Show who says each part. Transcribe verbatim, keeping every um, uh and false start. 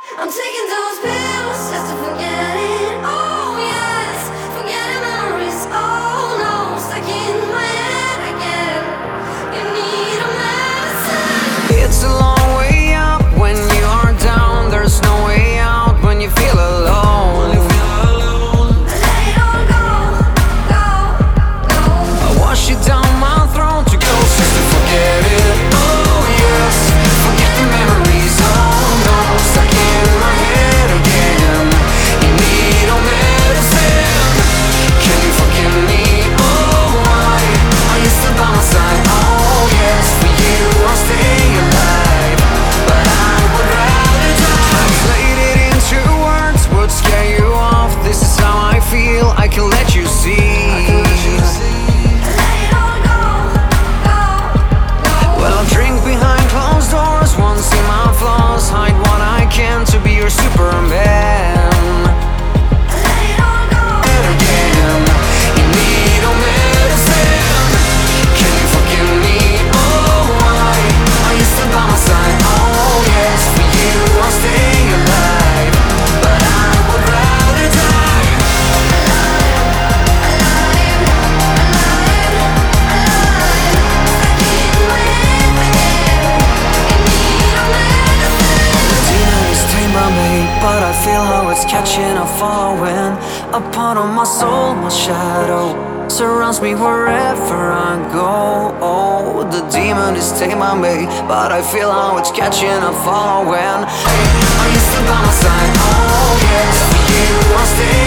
Speaker 1: I'm taking those pills just to forget it. Oh yes, forgetting memories. Oh no, stuck in my head again. You need a medicine.
Speaker 2: It's a long way up when you are down. There's no way out when you feel alone.
Speaker 1: Let it all go, go, go.
Speaker 2: I wash it down my throat to go just to forget it. Oh yes, forget the memories. Oh no, stuck in my head again. You need a medicine. Can you forgive me? Oh why are you still by my side? Oh yes, for you I'll stay alive, but I would rather die. Translate it into words would scare you off. This is how I feel, I can let you see.
Speaker 1: Let it all go, go, go.
Speaker 2: Well, I'll drink behind closed doors, won't see my flaws, hide what I can to be your Superman.
Speaker 1: Let it all go.
Speaker 2: And again, you need a medicine. Can you forgive me? Oh, why are you still by my side? Oh, yes, for you I'll stay alive, but I would rather die. Demon is tamed by me, but I feel how it's catching and following. A part of my soul, my shadow surrounds me wherever I go. Oh, the demon is tamed by me, but I feel how it's catching and following. Hey, are you still by my side? Oh yes, for you I'll stay